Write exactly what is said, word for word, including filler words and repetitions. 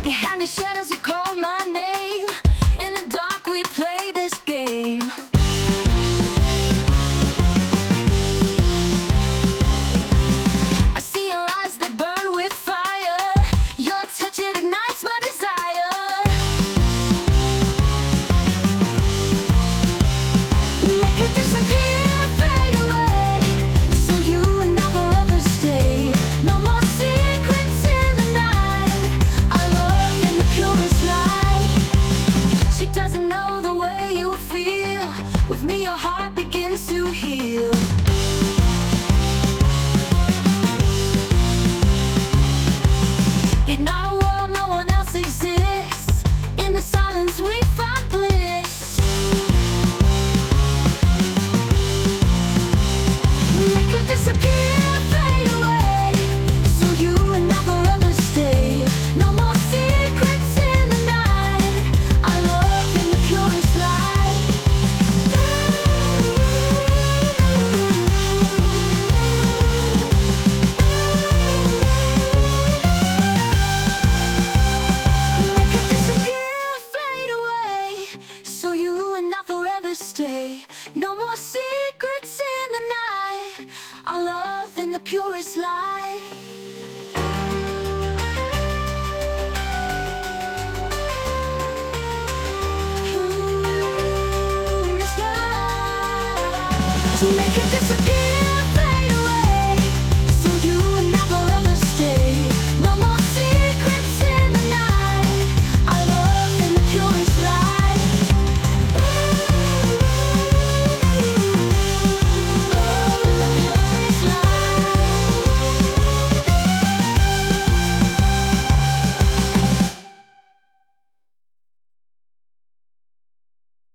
Behind the shadows you call my name. In the dark we play this game. I see your eyes that burn with fire. Your touch, it ignites my desire. Make it disappear, fade away, so you and I forever stay. No more secrets in the night. Our love in the purest light. She doesn't know the way you feel. With me your heart begins to heal. In our world no one else exists. In the silence we find bliss. Make it disappear, fade away, so you and I forever stay. No more secrets in the night. Our love in the purest light. Make it disappear, fade away, so you and I forever stay. No more secrets in the night. Our love in the purest light. Purest light. To make it disappear.